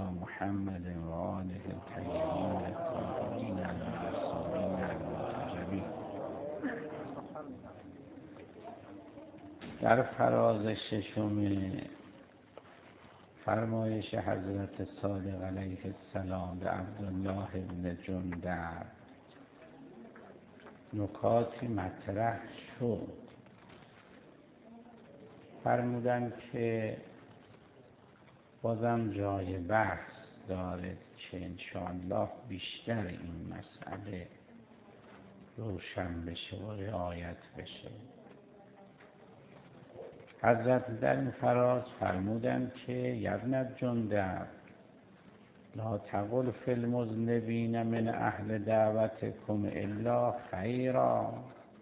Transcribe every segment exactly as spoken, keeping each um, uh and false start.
محمد و آله الطیبین الطاهرین المعصومین المنتجبین. در فراز ششم فرمایش حضرت صادق علیه السلام به عبدالله بن جندب نکاتی مطرح شد. فرمودن که بازم جای بحث داره که انشاءالله بیشتر این مسئله روشن بشه و رعایت بشه. حضرت در این فراز فرمودن که یبن جندب لا تقل فی المذنبین من اهل دعوتکم الا خیرا.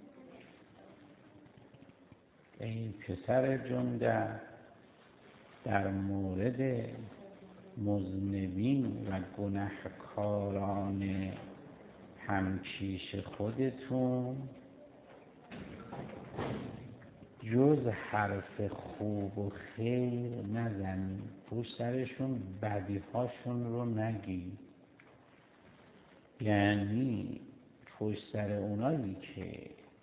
ای پسر جندب، در مورد مذنبین و گنهکاران همکیش خودتون جز حرف خوب و خیر نزنید، پشت سرشون بدی هاشون رو نگید. یعنی پشت سر اونایی که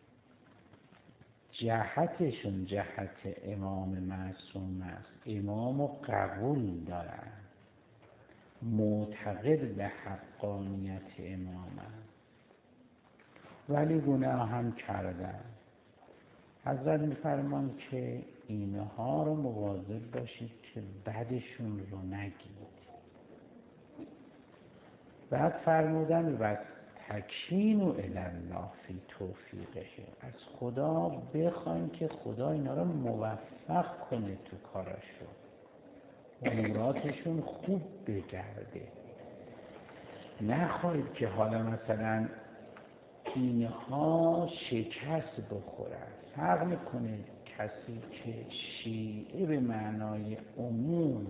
جهتشون جهت امام معصوم است، امامو قبول دارن، معتقد به حقانیت امام است، ولی گناه هم کردن. حضرت می‌فرمان که اینها رو مواظب باشید که بدشون رو نگید. بعد فرمودن و تکینو الی الله فی توفیقه، از خدا بخواین که خدا اینا رو موفق کنه تو کاراشو، اموراتشون خوب بگرده. نخواهید که حالا مثلا اینها شکست بخورن. فرق میکنه کسی که شیعه به معنای عموم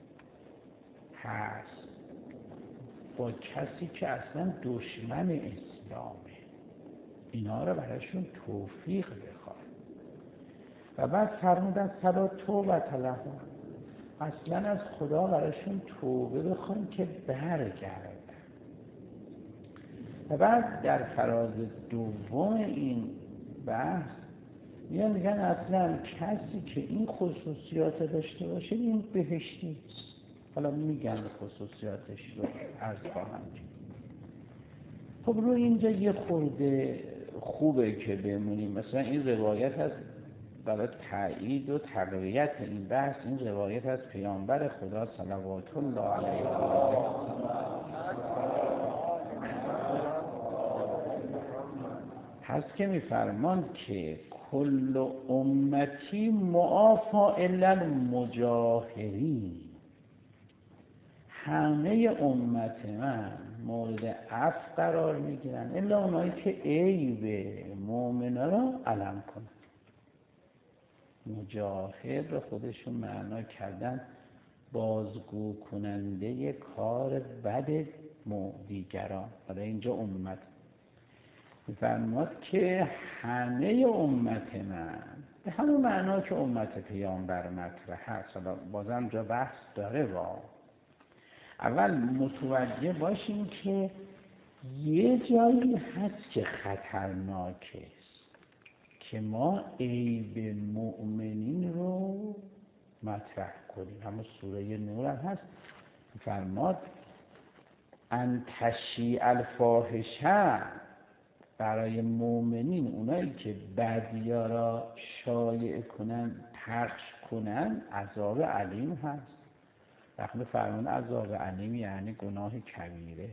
هست با کسی که اصلا دشمن اسلامه. اینا رو براشون توفیق بخواد. و بعد فرمودن فلا توبة لهم، اصلا از خدا براشون توبه بخواین که برگردن. و بعد در فراز دوم این بحث میان میگن اصلا کسی که این خصوصیات داشته باشه این بهشتی. حالا میگن خصوصیاتش رو عرض خواهم کرد. خب رو اینجا یه خورده خوبه که بمونیم. مثلا این روایت هست برای تایید و تقویت این بحث، این روایت از پیامبر خدا صلوات الله علیه هست که میفرمان که کل امتی معافا الا المجاهرین، همه امت من مورد عفو قرار میگیرن الا اونایی که عیب مؤمنا رو علم کنن. مجاهر رو خودشون معنا کردن بازگو کننده کار بد دیگران. حالا اینجا امت می‌فرماد که همه امت من به همون معنا که امت پیامبر مطرح هست. حالا بازم جا بحث داره. وا اول متوجه باشیم که یه جایی هست که خطرناکه که ما عیب مؤمنین رو مطرح کنیم. همون سوره نور هم هست فرماد ان تشیع الفاحشه، برای مؤمنین اونایی که بدیا را شایع کنن پخش کنن عذاب علیم هست. وقتی فرمان عذاب علیم یعنی گناه کبیره،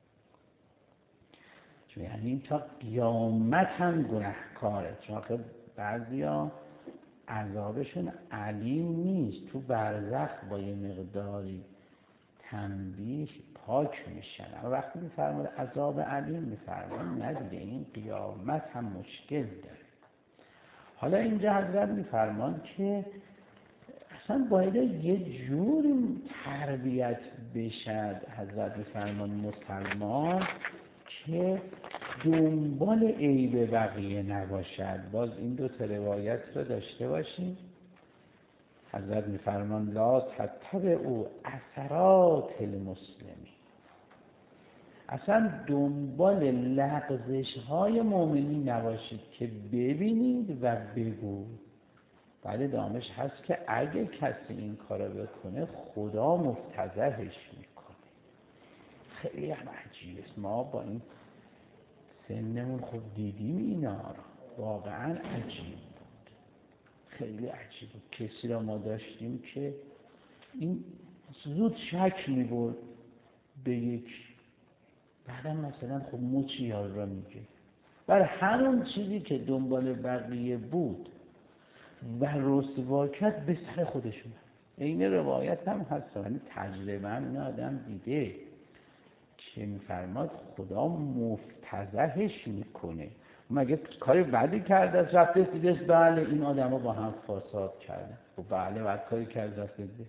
چون یعنی تا قیامت هم گناهکاره. چون که بعضیا عذابشون علیم نیست، تو برزخ با یه مقداری تنبیه پاک میشن. اما وقتی میفرماد عذاب علیم میفرماد ندیده این قیامت هم مشکل داره. حالا اینجا حضرت میفرمان که اصلا باید یه جوری تربیت بشد حضرت میفرمان مسلمان که دنبال عیب بقیه نباشد. باز این دو تا روایت رو داشته باشیم. حضرت میفرمان لا تتبعوا اثرات المسلمین، اصلا دنبال لغزش های مؤمنین نباشید که ببینید و بگو. بعد دامش هست که اگه کسی این کارو بکنه خدا مفتضحش میکنه. خیلی هم عجیبه. ما با این سنمون خب دیدیم اینا رو، واقعا عجیب بود، خیلی عجیب بود. کسی را ما داشتیم که این زود شک میبرد به یک، بعدم مثلا خب مچی یار را میگه بر همون چیزی که دنبال بقیه بود و رسوا کرد به سر خودشون. این روایت هم هست، یعنی تجربه هم این آدم دیده که میفرماد خدا مفتضحش میکنه. مگه کاری بدی کرده است رفته دیدش بله این آدم ها با هم فساد کردن، و بله بعد کاری کرده رفته دیده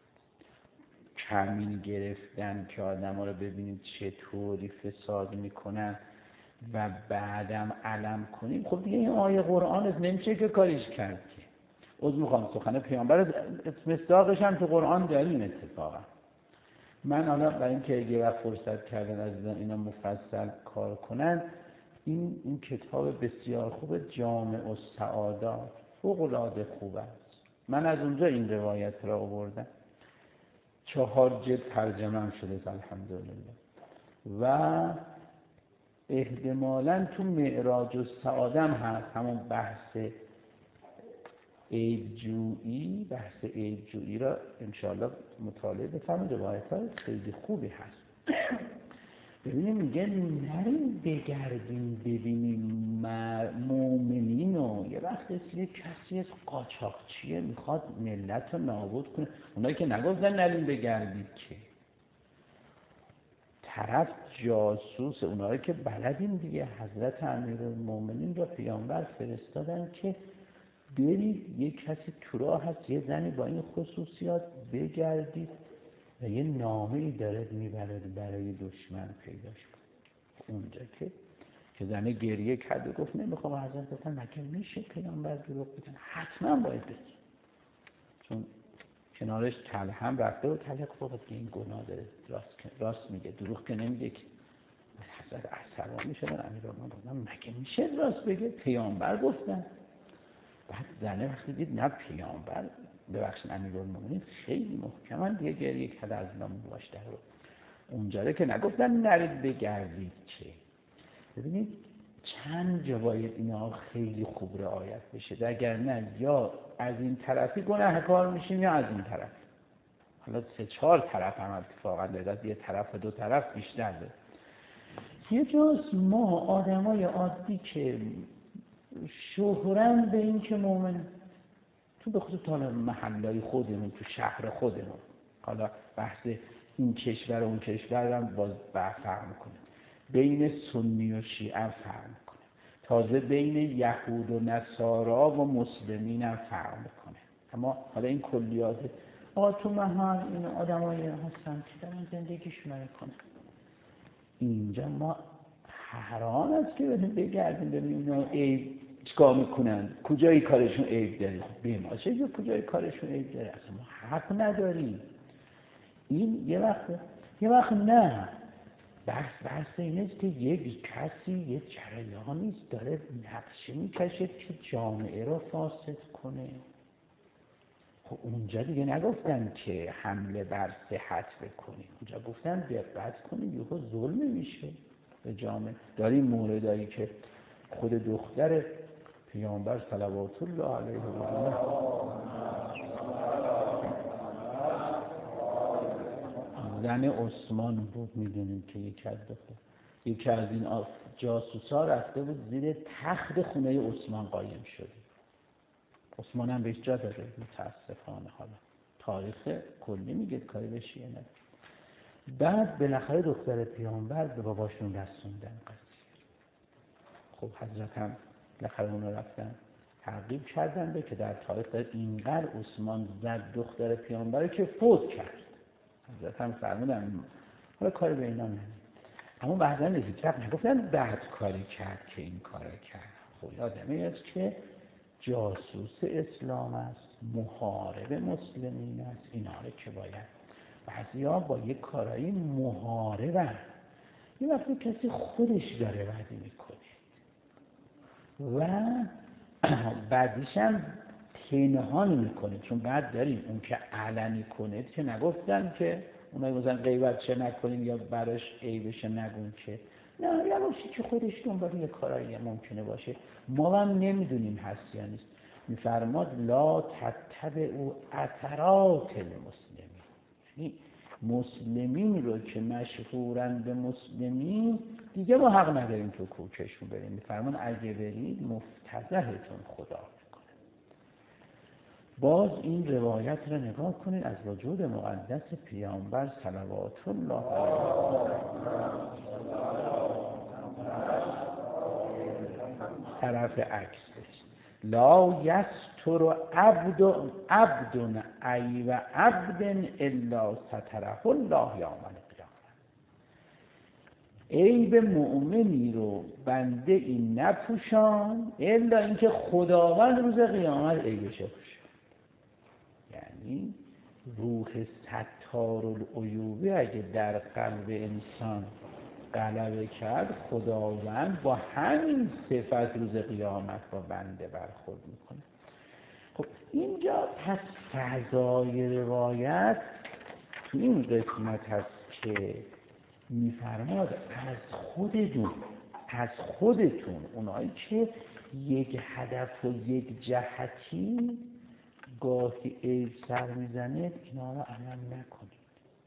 کمین گرفتن که آدم ها رو ببینیم چطوری فساد میکنن و بعدم علم کنیم. خب دیگه این آیه قرآن نمیشه که کاریش کرد که. عذر میخوام سخن پیامبر مصداقش هم تو قرآن داریم اتفاقا. من حالا برای اینکه یه وقت فرصت کردن عزیزان اینا مفصل کار کنن، این این کتاب بسیار خوب جامع السعادات فوق العاده خوب است. من از اونجا این روایت را آوردم، چهار جلد ترجمه شده الحمدلله و احتمالاً تو معراج السعاده هم هست همون بحث عیب‌جویی. بحث عیب‌جویی را انشاءالله مطالعه بفرمایید، روایت‌های خیلی خوبی هست. ببینیم میگه نریم بگردیم ببینیم مؤمنین و یه وقت یه کسی از قاچاقچیه میخواد ملت رو نابود کنه. اونایی که نگفتن نریم بگردید که طرف جاسوس، اونایی که بلدین دیگه. حضرت امیرالمومنین را پیامبر فرستادن که برید یه کسی تو راه هست یه زنی با این خصوصیات بگردید و یه نامه‌ای داره میبره برای دشمن پیداش کن. اونجا که که زنه گریه کرد و گفت نمیخوام. حضرت گفتن مگه میشه پیامبر دروغ بگن؟ حتما باید بگی، چون کنارش تلهم رفته و تله بابا این گناه داره، راست راست میگه، دروغ که نمیگه که. حضرت عصبانی شدن. امیرالمومنین گفتن مگه میشه راست بگه؟ پیامبر گفتن. بعد زنه وقتی دید نه پیامبر ببخشید امیرالمومنین خیلی محکمن دیگه گریه کرد از نام باش در رو. اونجا که نگفتن نرید بگردید که. ببینید چند جا باید اینا خیلی خوب رعایت بشه، اگر نه یا از این طرفی گناهکار میشیم یا از این طرف. حالا سه چهار طرف هم اتفاقا دارد، یه طرف و دو طرف بیشتر داره. یه جاست ما آدمای عادی که شهرن به این که مؤمن، تو به خصوص حالا محلهای خودمون تو شهر خودمون، حالا بحث این کشور و اون کشور هم باز فرق میکنه، بین سنی و شیعه فرق میکنه، تازه بین یهود و نصارا و مسلمین هم فرق میکنه. اما حالا این کلیات آقا تو محل این آدمایی هستن که دارن زندگیشون میکنن. اینجا ما حیران است که بریم بگردیم ببینیم اینا عیب چیکار میکنن، کجای کارشون عیب داره. به ما چه کجای کارشون عیب داره؟ اصلا ما حق نداریم. این یه وقت یه وقت نه بحث بحث اینست که یک کسی یه جریانی است داره نقشه میکشه که جامعه رو فاسد کنه. خب اونجا دیگه نگفتن که حمله بر صحت بکنیم، اونجا گفتن دقت کنیم یهو ظلم میشه به جامعه. داریم موردایی که خود دختر پیامبر صلوات الله علیه و آله زن عثمان بود، میدونیم که یکی از دختر یکی از این جاسوسا رفته بود زیر تخت خونه عثمان قایم شده. عثمان هم بهش جا داده متاسفانه. حالا تاریخ کلی میگه کاری به شیعه نداره. بعد بالاخره دختر پیامبر به باباشون رسوندن قضیه. خب حضرت هم بالاخره اون رو رفتن تعقیب کردن به که در تاریخ داره اینقدر عثمان زد دختر پیامبر که فوت کرد. حضرت هم فرمودن حالا کاری به اینا نمید. اما بعدا هیچ وقت نگفتن بعد کاری کرد که این کار کرد. خب آدمی است که جاسوس اسلام است، محارب مسلمین است. اینا رو که باید بعضیا با یک کارایی محاربن. یه وقتی کسی خودش داره بدی میکنه و بعدیش هم پنهان میکنه، چون بعد داریم اون که علنی کنه که نگفتن که اونایی مثلا غیبت چه نکنین یا براش عیبش نگون که نه، یا باشی که خودش دنبال یه کارایی ممکنه باشه، ما هم نمیدونیم هست یا نیست. میفرماد لا تتبعوا اثرات المسلمین، یعنی مسلمین رو که مشهورن به مسلمین دیگه ما حق نداریم تو کوچشون بریم. میفرمان اگه برید مفتضحتون خدا میکنه. باز این روایت رو نگاه کنید از وجود مقدس پیامبر صلوات الله علیه طرف عکسش لا یستر عبد عبد عیب عبد الا ستره الله یوم القیامه. عیب مؤمنی رو بنده این نپوشان الا اینکه خداوند روز قیامت عیبش پوشان. یعنی روح ستار العیوبی اگه در قلب انسان غلبه کرد، خداوند با همین صفت روز قیامت با بنده برخورد میکنه. خب اینجا پس فضای روایت تو این قسمت هست که میفرماد از خودتون از خودتون اونایی که یک هدف و یک جهتی گاهی عیب سر میزنه اینا رو عمل نکنید.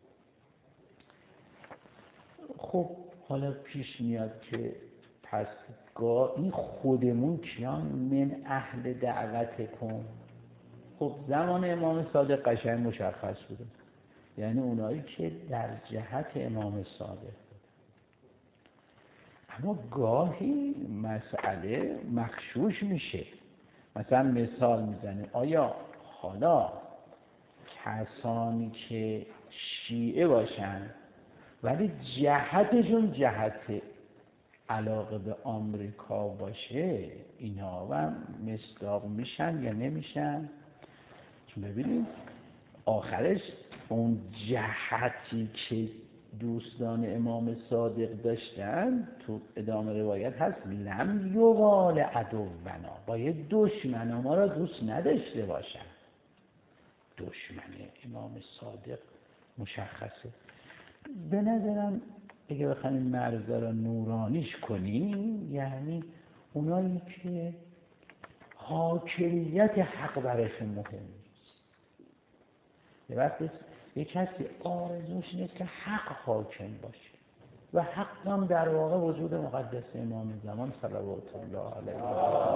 خب حالا پیش میاد که پس گاه این خودمون کیان؟ من اهل دعوت کن. خب زمان امام صادق قشنگ مشخص بوده، یعنی اونایی که در جهت امام صادق بود. اما گاهی مسئله مغشوش میشه. مثلا مثال میزنه آیا حالا کسانی که شیعه باشن ولی جهتشون جهت علاقه به آمریکا باشه، اینا هم مصداق میشن یا نمیشن؟ چون ببینید آخرش اون جهتی که دوستان امام صادق داشتن تو ادامه روایت هست لم یوال عدونا، باید دشمن ما را دوست نداشته باشن. دشمن امام صادق مشخصه. به نظرم اگه بخوایم این مرزا را نورانیش کنیم، یعنی اونایی که حاکمیت حق براشون مهم نیست. یه وقتی یه کسی آرزوش نیست که حق حاکم باشه و حق هم در واقع وجود مقدس امام زمان صلوات الله علیه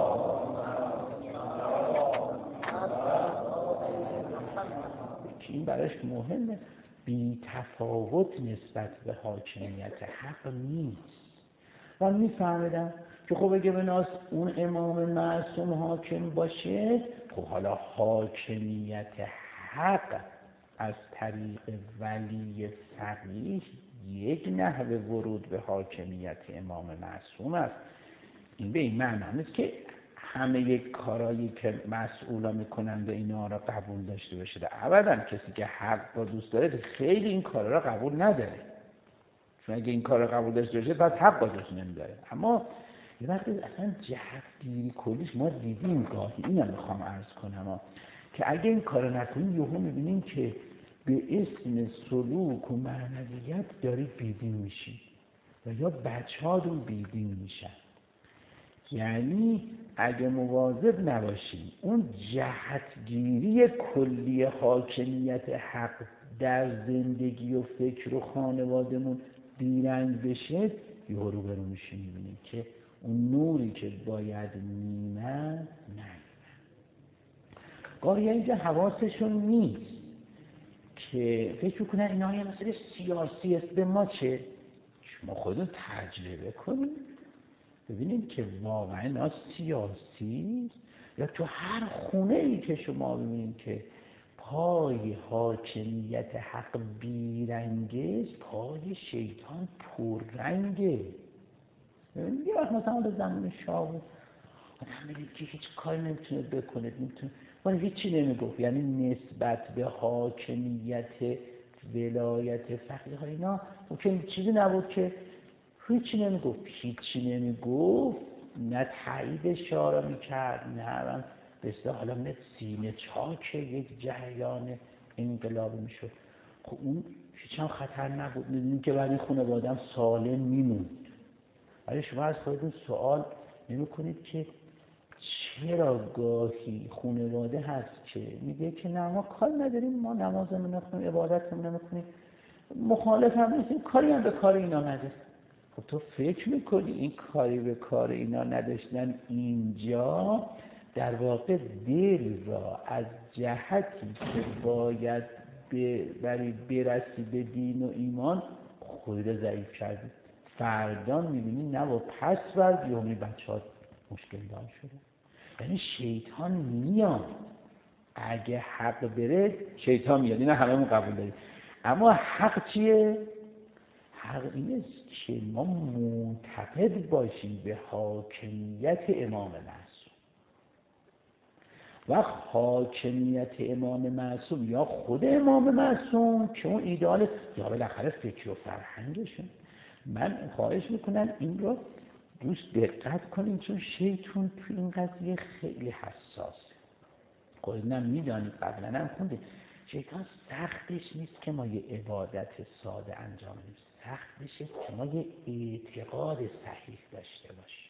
که این براش مهمه، بی تفاوت نسبت به حاکمیت حق نیست. و میفهمیدم که خب اگه به ناس اون امام معصوم حاکم باشه، خب حالا حاکمیت حق از طریق ولی فقیه یک نحو ورود به حاکمیت امام معصوم است. این به این معنی نیست که همه یک کارایی که مسئولا میکنن به اینا را قبول داشته باشه. ابدا، کسی که حق را دوست داره خیلی این کارا را قبول نداره، چون اگه این کار را قبول داشته باشه پس حق بازش نمیداره. اما یه وقتی اصلا جهتگیری کلیش ما دیدیم گاهی، اینو میخوام عرض کنم که اگه این کار را نکنیم یهو میبینیم که به اسم سلوک و معنویت دارید بیدین میشید و یا بچه ها دون بیدین میشن. یعنی اگه مواظب نباشیم اون جهتگیری کلی حاکمیت حق در زندگی و فکر و خانوادمون بیرنگ بشه، یهو رو برو میشه میبینیم که اون نوری که باید میمد نمیمد. گاهی اینجا حواسشون نیست که فکر کنن اینا یه مسئله سیاسی است. به ما چه؟ شما خودتون تجربه کنید ببینید که واقعا اینا سیاسی یا تو هر خونه ای که شما ببینید که پای حاکمیت حق بیرنگه، پای شیطان پررنگه. یه وقت مثلا به زمان شاه همه که هیچ کاری نمیتونه بکنه، نمیتونه، ولی هیچی نمیگفت. یعنی نسبت به حاکمیت ولایت فقیه ها اینا ممکن چیزی نبود که هیچی نمیگفت، هیچی نمیگفت، نه تایید شارع میکرد، نه من بسته حالا نه سینه چاک یک جریان انقلاب میشد. خب اون هیچ هم خطر نبود، میدونیم که بعد این خانواده هم سالم میموند. ولی شما از خودتون سوال نمیکنید که چرا گاهی خانواده هست که میگه که نه ما کار نداریم، ما نمازمون نخونیم، عبادتمون نمیکنیم، مخالف هم نیستیم، کاری هم به کار اینا نداریم. خب تو فکر میکنی این کاری به کار اینا نداشتن اینجا در واقع دل را از جهتی که باید برای برسی به دین و ایمان خود را ضعیف کردی. فردا میبینی نه و پس ورد یومی بچه ها مشکل دار شده. یعنی شیطان میاد، اگه حق بره شیطان میاد، اینا همه مون قبول داریم. اما حق چیه؟ حق اینه که ما معتقد باشیم به حاکمیت امام معصوم. و حاکمیت امام معصوم یا خود امام معصوم که اون ایدئال، یا بالاخره فکر و فرهنگشون. من خواهش میکنم این رو دوست دقت کنیم، چون شیطان تو این قضیه خیلی حساسه. خودتونم میدانید، قبلا هم خوندید، شیطان سختش نیست که ما یه عبادت ساده انجام بدیم، سختشه که ما یه اعتقاد صحیح داشته باشیم.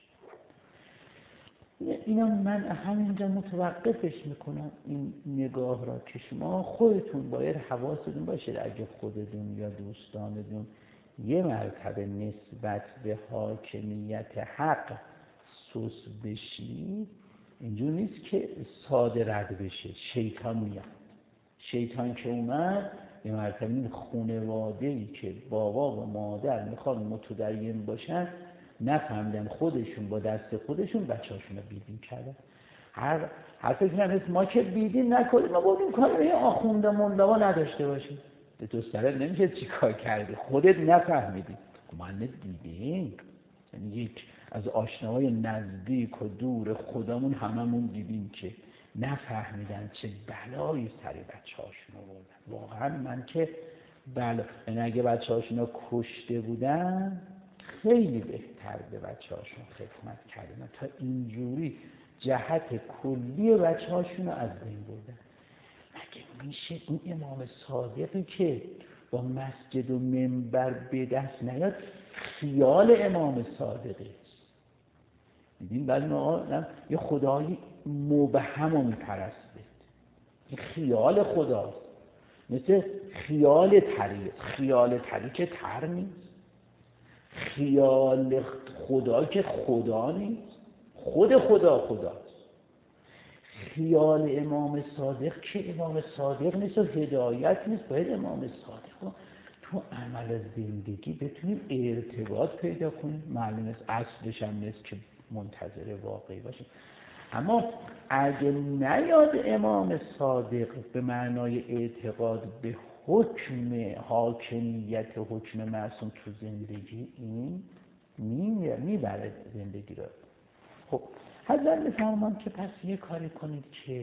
اینا من همینجا متوقفش میکنم این نگاه را که شما خودتون باید حواستون باشه اگه خودتون یا دوستانتون یه مرتبه نسبت به حاکمیت حق سوس بشید، اینجور نیست که ساده رد بشه. شیطان میاد، شیطان که اومد یه مرتبه این خانواده‌ای که بابا و مادر میخوان متدین باشن نفهمیدن، خودشون با دست خودشون بچه‌هاشون رو بیدین کردن. هر هر فکر نمی‌کنید ما که بیدین نکنیم، ما بودیم کار به آخونده مندوا نداشته باشیم. به تو سره نمیشه چی کار کردی، خودت نفهمیدی. من دیدیم، یعنی یک از آشناهای نزدیک و دور خودمون هممون دیدیم که نفهمیدن چه بلایی سر بچه‌هاشون آوردن. واقعا من که بله، یعنی اگه بچه‌هاشون رو کشته بودن خیلی بهتر به بچه‌هاشون خدمت کردن تا اینجوری جهت کلی بچه‌هاشون رو از بین بردن. مگه میشه این امام صادقی که با مسجد و منبر به دست نیاد خیال امام صادقی؟ دیدیم بعضی موقع یه خدایی مبهم رو میپرسته، این خیال خداست، مثل خیال طریق. خیال طریق که تر نیست، خیال خدا که خدا نیست، خود خدا خداست. خیال امام صادق که امام صادق نیست و هدایت نیست. باید امام صادق رو تو عمل زندگی بتونیم ارتباط پیدا کنیم. معلوم نیست اصلش هم نیست که منتظر واقعی باشیم. اما اگه نیاد امام صادق به معنای اعتقاد به حکم حاکمیت حکم معصوم تو زندگی، این میبره زندگی رو. خب حضرت میفرمان که پس یه کاری کنید که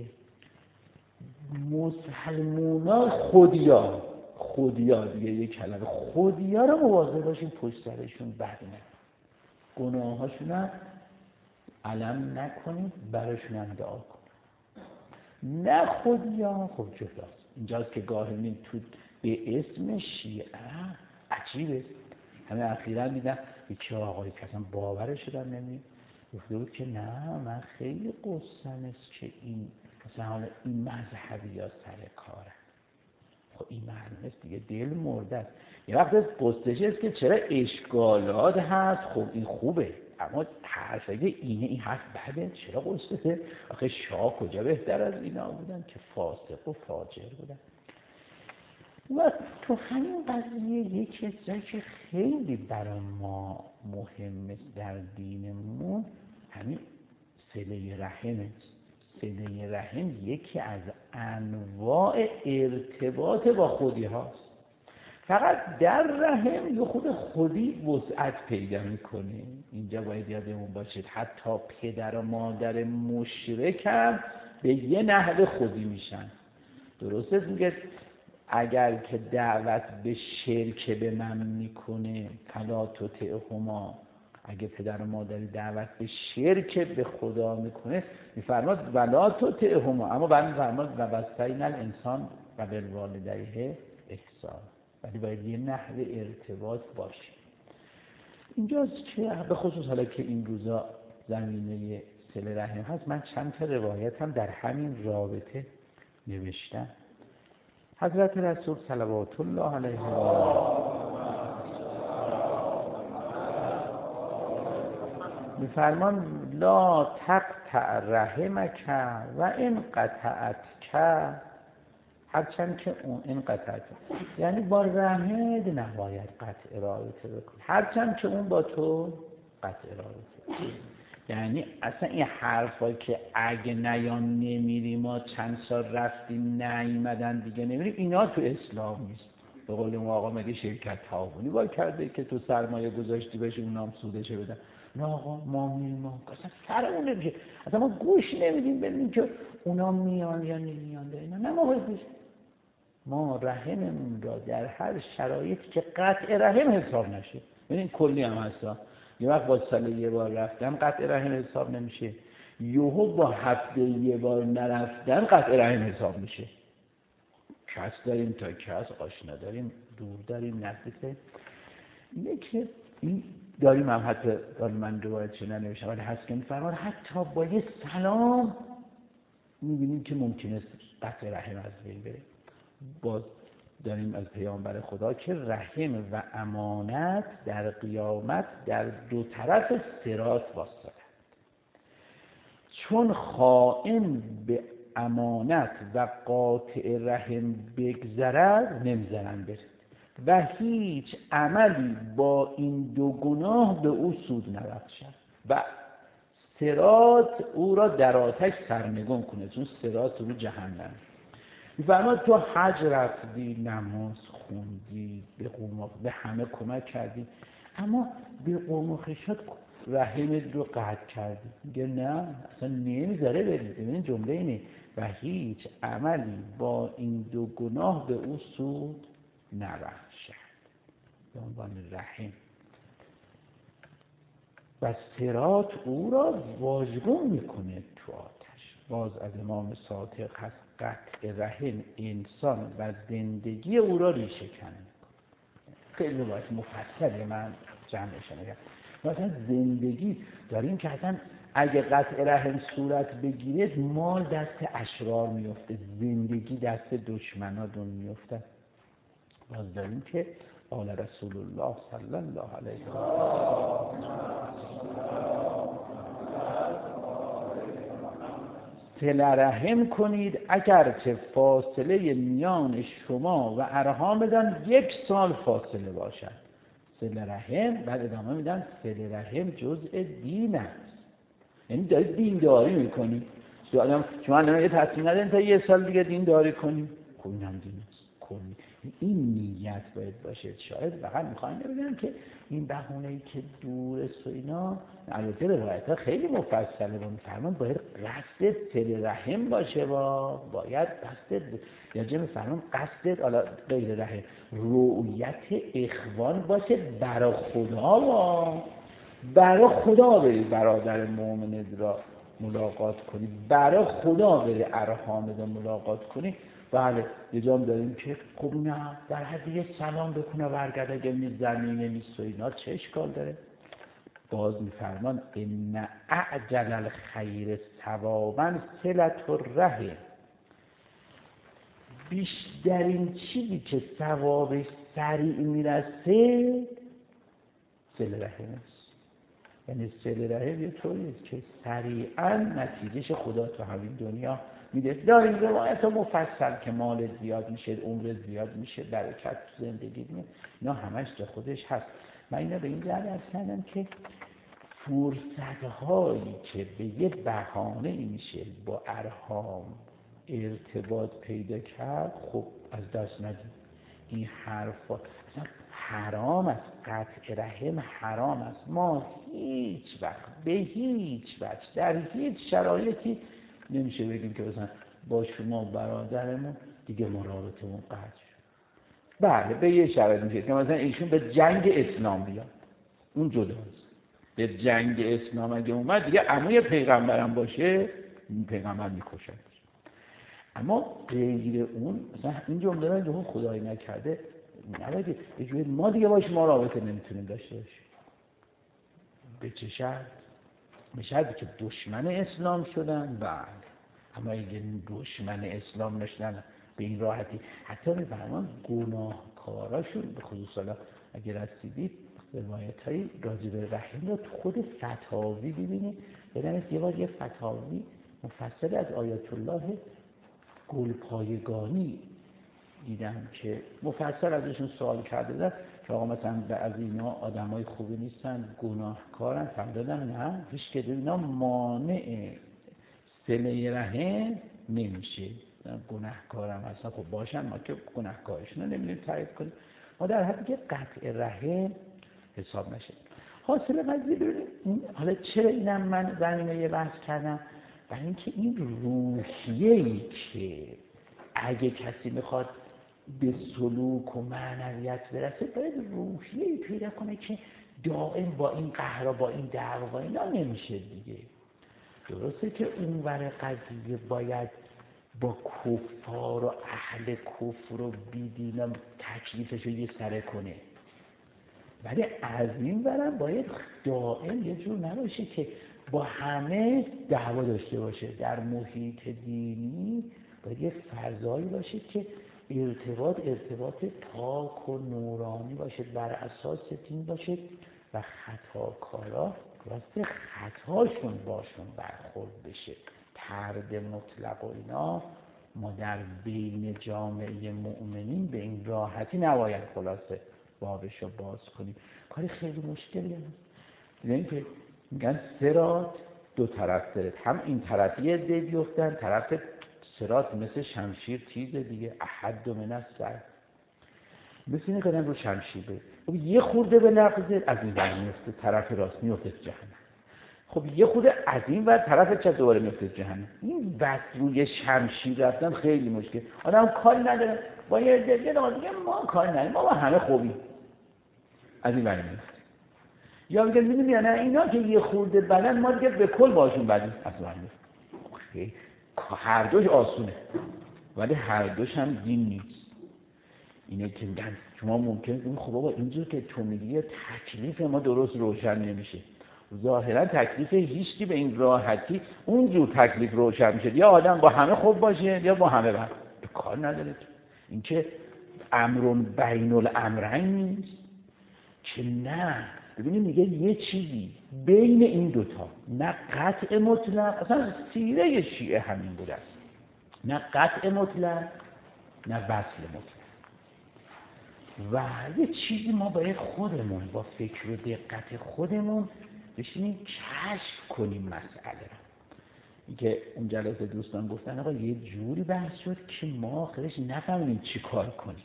مسلمونا خودیا خودیا دیگه یک کلمه خودیا رو مواظب باشین پشت سرشون بد نه، گناهاشون رو علم نکنید، براشون هم دعا کنید. نه خودیا خب جداست. اینجاست که گاهی می تو به اسم شیعه عجیبه. همه اخیراً دیدم یکی آقایی که اصلا باورش شدن نمی گفته بود که نه من خیلی قصه‌ام است که این مثلا حالا این مذهبی ها سر کاره. خب این معنی است دیگه، دل مرده است. یه وقت قصهش است که چرا اشکالات هست، خب این خوبه، اما حرف اگه اینه این حرف بده چرا قصه؟ آخه شاه کجا بهتر از اینا بودن که فاسق و فاجر بودن. و تو همین قضیه یکی از جایی که خیلی برای ما مهمه در دینمون همین صله رحمه. صله رحم یکی از انواع ارتباط با خودی هاست. فقط در رحم یه خود خودی وسعت پیدا میکنه. اینجا باید یادمون باشید حتی پدر و مادر مشرک هم به یه نحو خودی میشن. درسته میگه اگر که دعوت به شرک به من میکنه فلا تطعهما، اگه پدر و مادری دعوت به شرک به خدا میکنه میفرماد ولا تطعهما، اما بعد میفرماد و وصینا الانسان و بالوالدیه احسان، ولی باید یه نحو ارتباط باشه. اینجاست که به خصوص حالا که این روزا زمینه صله رحم هست، من چند تا روایت هم در همین رابطه نوشتم. حضرت رسول صلوات الله علیه و آله میفرمان لا تقطع رحمک و ان قطعتک، هرچند که اون این قطعت، یعنی با رحمت نباید قطع رابطه بکنی، هرچند که اون با تو قطع رابطه. یعنی اصلا این حرفایی که اگه نیان نمیریم ما چند سال رفتیم نیومدن دیگه نمیریم، اینا تو اسلام نیست. به قول اون آقا مگه شرکت تعاونی با کرده که تو سرمایه گذاشتی بشه اونام سودشه بدن؟ نه آقا ما میریم، ما اصلا سرمون نمیشه، اصلا ما گوش نمیدیم ببینیم که اونا میان یا نمیان. اینا نه، ما باید ما رحممون را در هر شرایطی که قطع رحم حساب نشه، ببین کلی هم هستا، یه وقت با ساله یه بار رفتم قطع رحم حساب نمیشه، یهو با هفته یه بار نرفتن قطع رحم حساب میشه. کس داریم تا کس، آشنا داریم دور داریم نزدیکه. اینه که این داریم هم حتی داریم من روایت چه ننوشتم ولی هست که میفرمان حتی با یه سلام میبینیم که ممکنه قطع رحم از بین بره. باز داریم از پیامبر خدا که رحم و امانت در قیامت در دو طرف صراط واسطه، چون خائن به امانت و قاطع رحم بگذرد نمیذارن بره و هیچ عملی با این دو گناه به او سود نبخشد و صراط او را در آتش سرنگون کنه، چون صراط رو جهنم. میفرماد تو حج رفتی، نماز خوندی، به قوم به همه کمک کردی، اما به قوم و خشات رحمت رو قطع کردی. میگه نه اصلا نمیذاره بری. ببین جمله اینه و هیچ عملی با این دو گناه به او سود نبخشد به عنوان رحم و صراط او را واژگون میکنه تو آتش. باز از امام صادق هست قطع رحم انسان و زندگی او را ریشه کنه. خیلی باید مفصله من جمعش نگم. مثلا زندگی داریم که اصلا اگه قطع رحم صورت بگیره مال دست اشرار میفته، زندگی دست دشمنان میفته. باز داریم که قال رسول الله صلی الله علیه و آله صله رحم کنید اگرچه فاصله میان شما و ارحامتان یک سال فاصله باشد. صله رحم بعد ادامه میدن صله رحم جزء دین است، یعنی دارید دینداری میکنی. شما الان یه تصمیم ندارید تا یه سال دیگه دینداری کنی، خب این هم دین است کلی. این نیت باید باشه. شاید فقط میخواین بگم که این بهونه‌ای که دور است و اینا، البته روایت‌ها خیلی مفصله و میفرمان باید قصد صله رحم باشه، با باید قصد یا جمع فرمان قصد حالا غیر رحم رؤیت اخوان باشه برای خدا، و برای خدا بری برادر مؤمن را ملاقات کنی، برای خدا بری ارحام را ملاقات کنی. بله یه جام داریم که خب نه در حد یه سلام بکنه برگرد اگه می زمینه نیست و اینا چه اشکال داره. باز میفرمان ان اعجل الخیر ثوابا صلة الرحم، بیشترین چیزی که ثوابش سریع میرسه صله رحم است. یعنی صله رحم یه طوریست که سریعا نتیجهش خدا تو همین دنیا میده. داریم روایت مفصل که مال زیاد میشه، عمر زیاد میشه، برکت تو زندگی میاد، اینا همش جا خودش هست. من اینا به این دلیل کردم که فرصت‌هایی که به یه بهانه میشه با ارحام ارتباط پیدا کرد خب از دست ندید. این حرفا اصلا حرام است، قطع رحم حرام است. ما هیچ وقت به هیچ وجه در هیچ شرایطی نمیشه بگیم که مثلا با شما برادرمون دیگه ما رابطمون قطع شد. بله به یه شرایط میشه که مثلا ایشون به جنگ اسلام بیاد، اون جداست. به جنگ اسلام اگه اومد دیگه عموی پیغمبرم باشه پیغمبر میکشد. اما غیر اون مثلا این جمله رو جمله خدایی نکرده نباید یه جوری ما دیگه باش ما رابطه نمیتونیم داشته باشیم. به چه شرط؟ به شرطی که دشمن اسلام شدن. بله اما اگه دشمن اسلام نشدن به این راحتی حتی میفرمان گناهکاراشون به خصوص حالا اگه رسیدید روایت های راجع به رحم رو تو خود فتاوی ببینید. یادم یه بار یه فتاوی مفصل از آیت الله گلپایگانی دیدم که مفصل ازشون سوال کرده بودن که آقا مثلا از اینا آدمای خوبی نیستن، گناهکارن. فهمیدن نه، هیچ که اینا مانع صله رحم نمیشه. گناهکارم هستن، خب باشن، ما که گناهکارشون رو نمیدونیم تایید کنیم، ما در حدی که قطع رحم حساب نشه. حاصل قضیه ببینید حالا چرا اینم من زمینه یه بحث کردم؟ برای اینکه این روحیه‌ای که اگه کسی میخواد به سلوک و معنویت برسه باید روحیه‌ای پیدا کنه که دائم با این قهر و با این دعوا اینا نمیشه دیگه. درسته که اونور قضیه باید با کفار و اهل کفر و بیدینا تکلیفش رو یه سره کنه، ولی از این برم باید دائم یه جور نباشه که با همه دعوا داشته باشه. در محیط دینی باید یه فضایی باشه که ارتباط ارتباط پاک و نورانی باشه، بر اساس دین باشه و خطاکارا واسه خطاشون باشون برخورد بشه. طرد مطلق و اینا ما در بین جامعه مؤمنین به این راحتی نباید خلاصه بابش رو باز کنیم. کاری خیلی مشکلی هست. دیدن که میگن صراط دو طرف داره، هم این طرف یه عده بیفتن، طرف صراط مثل شمشیر تیزه دیگه، احد من السیف، مثل اینه که رو شمشیر بره. خب یه خورده به لغزه از این ور میفته طرف راست میفته جهنم، خب یه خورده از این ور طرف چپ دوباره میفته جهنم. این بس روی شمشیر رفتن خیلی مشکل. آدم کاری نداره با یه عده دیگه ما کاری نداریم، ما با همه خوبیم، از این ور میفته. یا میگن میدونی یا نه اینا که یه خورده بدن ما دیگه به کل باشون بدیم اصلا میفته. هر دوش آسونه ولی هر دوش هم دین نیست. اینه که میگن شما ممکنه بگید خب بابا اینجور که تو میگی تکلیف ما درست روشن نمیشه. ظاهرا تکلیف هیچکی به این راحتی اونجور تکلیف روشن میشه، یا آدم با همه خوب باشه یا با همه بد. به کار نداره. این که امر بین الامرین نیست که نه. ببینید میگه یه چیزی بین این دوتا، نه قطع مطلق، اصلا سیره شیعه همین بوده است، نه قطع مطلق نه وصل مطلق. و یه چیزی ما باید خودمون با فکر و دقت خودمون بشینیم کشف کنیم مسئله رو. که اون جلسه دوستان گفتن آقا یه جوری بحث شد که ما آخرش نفهمیم چی کار کنیم.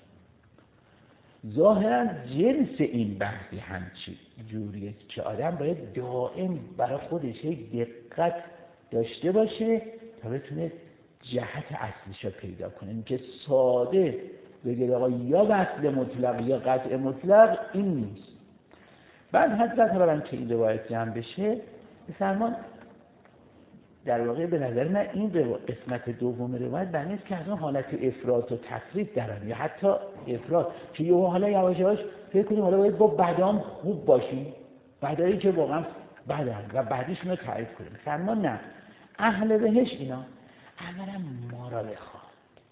ظاهرا جنس این بحثی همچی جوریه که آدم باید دائم برای خودش دقت داشته باشه تا بتونه جهت اصلیش رو پیدا کنه. این که ساده بگه آقا یا وصل مطلق یا قطع مطلق این نیست. بعد حضرت برای که این روایت جمع بشه بفرمان در واقع به نظر من این قسمت دوم روایت برای نیست که از اون حالت افراط و تفریط درن یا حتی افراط که یه حالا یواش یواش فکر کنیم حالا باید با بدام خوب باشیم، بدایی که واقعا بدن و بعدیشون رو تعریف کنیم. فرمان نه، اهل بهش اینا اولا ما را بخواد،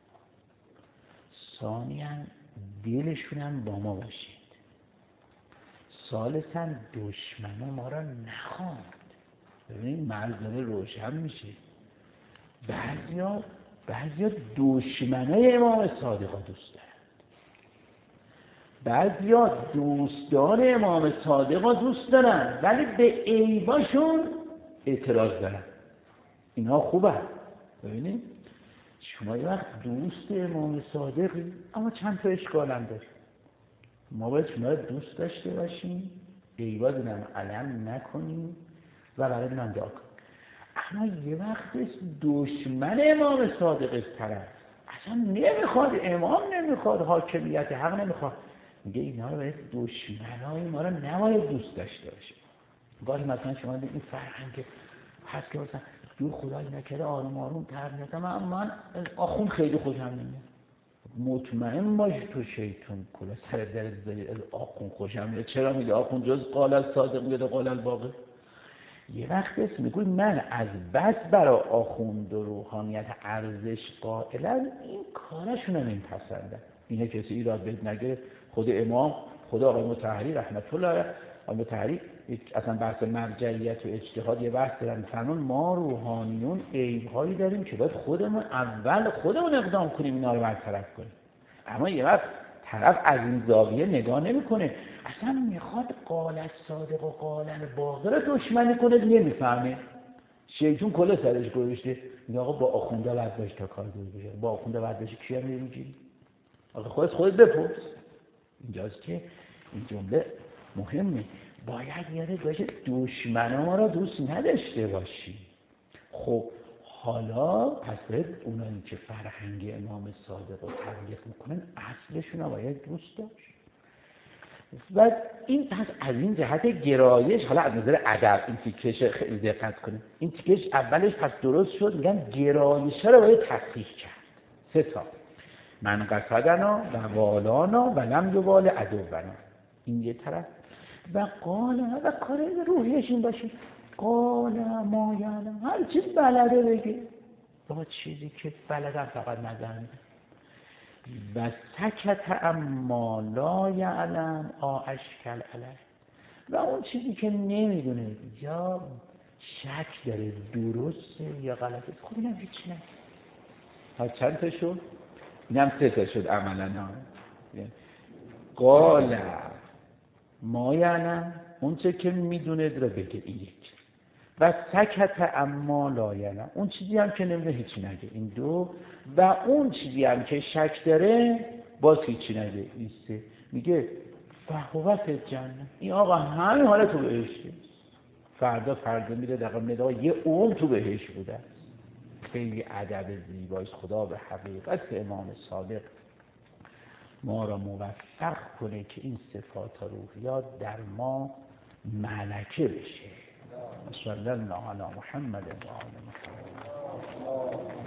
ثانیاً دلشون هم با ما باشید، ثالثاً دشمنا ما را نخواند. ببینید مرز داره روشن میشه. بعضیا بعضیا دشمنای امام صادق ها دوست دارن، بعضیا دوستان امام صادق ها دوست دارن ولی به عیباشون اعتراض دارن. اینها خوبه. ببینید شما یه وقت دوست امام صادقی اما چند تا اشکال هم داشت. ما باید شما دوست داشته باشیم، عیبا دونم علم نکنیم و برای دونم دعا کنیم. اما یه وقت دشمن امام صادق است طرف اصلا نمیخواد، امام نمیخواد، حاکمیت حق نمیخواد، میگه اینا رو باید دشمنای ما رو نباید دوست داشته باشه. گاهی مثلا شما این فرهنگ هست که مثلا دور خدایی نکرده آروم آروم تربیت من من آخون خیلی خوشم نمیاد. مطمئن باش تو شیطون کلا سر درت زدی از آخون خوشم میاد. چرا میگه آخون جز قال الصادق میگه قال الباقر؟ یه وقت اسم میگوی من از بس برای آخوند و روحانیت ارزش قائلم، این کارشون رو نمیپسندم. اینه کسی ایراد بهت نگه. خود امام، خود آقای مطهری رحمت الله علیه، آقای مطهری اصلا بحث مرجعیت و اجتهاد یه بحث دارن، فرمان ما روحانیون عیب‌هایی داریم که باید خودمون اول خودمون اقدام کنیم اینا رو برطرف کنیم. اما یه وقت طرف از این زاویه نگاه نمیکنه، اصلا میخواد قال الصادق و قال الباقر رو دشمنی کنه، نمیفهمه. شیطون کلا سرش گذاشته، میگه آقا با آخونده بعد باش تا کار دور بشه، با آخونده بعد باشه کیم نمیگیری؟ آقا خودت خودت بپرس. اینجاست که این جمله مهمه. باید یاد باشه دشمنا ما را دوست نداشته باشی. خب حالا پس باید اونایی که فرهنگ امام صادق رو تبلیغ میکنن اصلشون رو باید دوست داشت. و این پس از این جهت گرایش، حالا از نظر ادب این تیکش خیلی دقت کنید، این تیکش اولش پس درست شد، میگن گرایش رو باید تحقیق کرد. سه تا من قصدنا و والانا و لم یوال عدونا، این یه طرف. و قال و کار روحیش این باشه قال ما یعلم، هر چی بلده بگه، با چیزی که بلدم فقط نظر میده. و سکت اما لا یعلم آشکل علیه، و اون چیزی که نمیدونه یا شک داره درسته یا غلطه، خب اینم هیچ نه. ها چند تا شد؟ اینم سه تا شد عملا. ها قال ما یعلم، اون چه که میدونه رو بگه، این یک. و سکت اما لا یعلم، اون چیزی هم که نمیدونه هیچی نگه، این دو. و اون چیزی هم که شک داره باز هیچی نگه، این سه. میگه فهو فی الجنه، این آقا همین حالت تو بهشته، فردا فردا میره در ندای یه عمر تو بهش بوده. خیلی ادب زیباییست. خدا به حقیقت امام صادق ما را موفق کنه که این صفات روحیات در ما ملکه بشه. صلی الله علی محمد و آل محمد.